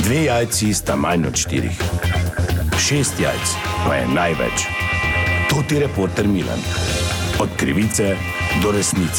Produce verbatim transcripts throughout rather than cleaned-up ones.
Dve jajci sta manj od štirih. Šest jajc pa je največ. To ti reporter Milan. Od krivice do resnice.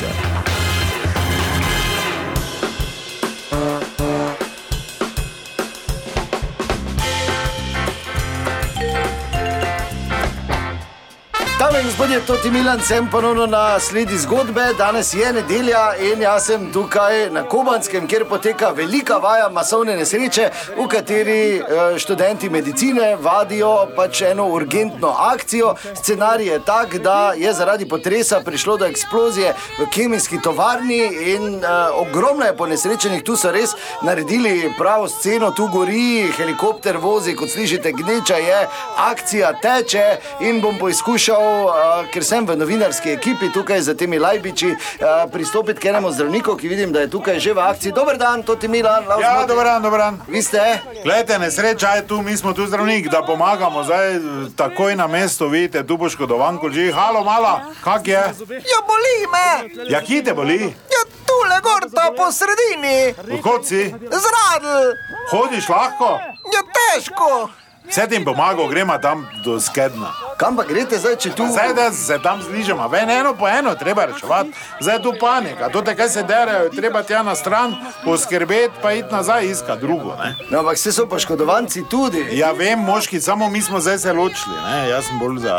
Dame in gospodje, Toti Milan, sem ponovno na sledi zgodbe. Danes je nedelja in jaz sem tukaj na Kobanskem, kjer poteka velika vaja masovne nesreče, v kateri študenti medicine vadijo pač eno urgentno akcijo. Scenarij je tak, da je zaradi potresa prišlo do eksplozije v kemijski tovarni in uh, ogromno je ponesrečenih. Tu so res naredili pravo sceno, tu gori, helikopter vozi, kot slišite, gneča je, akcija teče in bom poizkušal, Uh, ker sem v novinarski ekipi tukaj za temi lajbiči, uh, pristopiti k enemu zdravniku, ki vidim, da je tukaj že v akciji. Dober dan, Toti Milan. Ja, dober dan, dober dan. Vi ste? Glejte, nesreča je tu, mi smo tu zdravnik, da pomagamo. Zdaj takoj na mesto, vidite, tu poškodovan kolži. Halo, mala, kak je? Ja, boli me. Ja, kje te boli? Ja, tule gorta po sredini. Kod si? Zradl. Hodiš lahko? Ja, težko. Vse ti pomagal, gremo tam do Skedna. Kam pa greste zdaj, če tu... Zdaj, da se tam zližemo, ven eno po eno treba reševati. Zdaj je tu panika, to te kaj se derajo, treba tja na stran poskrbeti, pa iti nazaj iskat drugo, ne? No, ampak vse so poškodovanci tudi. Ja, vem, moški, samo mi smo zdaj se ločili, ne? Jaz sem bolj za...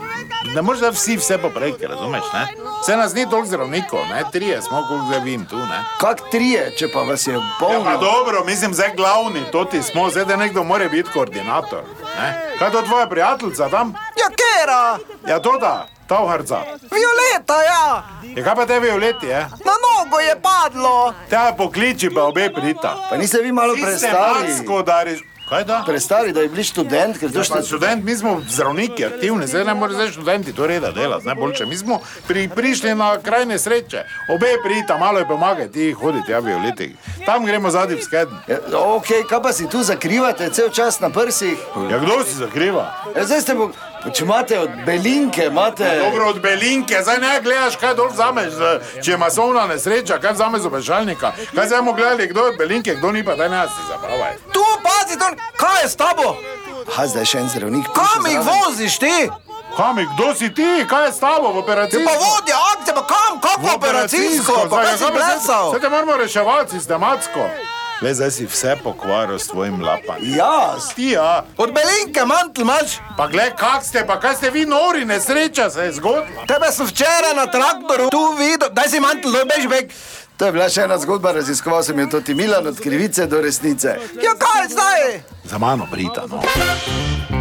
Ne možeš da vsi vse poprejke, razumeš, ne? Vse nas ni toliko zdravnikov, ne? Trije smo, koliko zdaj vim tu, ne? Kak trije, če pa vas je polno? Ja, pa dobro, mislim, zdaj glavni, toti smo, zdaj da nekdo more biti koordinator, ne? Kaj to tvoja prijateljica tam? Ja, Kera. Ja, to da, Tauharca. Violeta, ja. Ja, kaj pa te Violeti, je? Na nogo je padlo. Te pokliči pa obe prita. Pa niste vi malo prestari? Ti se matsko dariš. Kaj da? Prestari, da je bili študent, ker to Ja, šte... pa študent, mi smo zdravniki, aktivni, zdaj ne more zdaj študenti to reda delati, najboljše. Mi smo pri, prišli na kraj nesreče, obe prita, malo je pomagaj, ti hoditi, ja, Violeti. Tam gremo zadnji v Skeden. Ja, ok, kaj pa si tu zakrivate cel čas na prsih? Ja, kdo si zakriva? Ja, zdaj ste bo... Če imate od belinke, imate... Dobro, od belinke, zdaj ne gledaš, kaj dol vzameš, če je masovna nesreča, kaj vzameš z obešalnika. Kaj zdaj bomo gledali, kdo je od belinke, kdo ni, pa daj ne si zabavaj. Tu, pazi, to, kaj je s tabo? Ha, zdaj še en zdravnik. Kam jih voziš ti? Kam, kdo si ti, kaj je s tabo v operacijsko? Pa vodja akcije, pa kam, kako operacijsko? Pa kaj si plesal? Zdaj te moramo reševati sistematsko. Le, zdaj si vse pokvaril s tvojim lapanjem. Jaz? Ti, ja. Od belinke mantl imaš? Pa gled, kak ste, pa kaj ste vi nori, nesreča se je zgodila. Tebe sem včeraj na traktoru tu videl, daj si mantl, doj bež bek. To je bila še ena zgodba, raziskoval sem jo Toti Milan, od krivice do resnice. Ja, kaj zdaj? Za mano prita, no.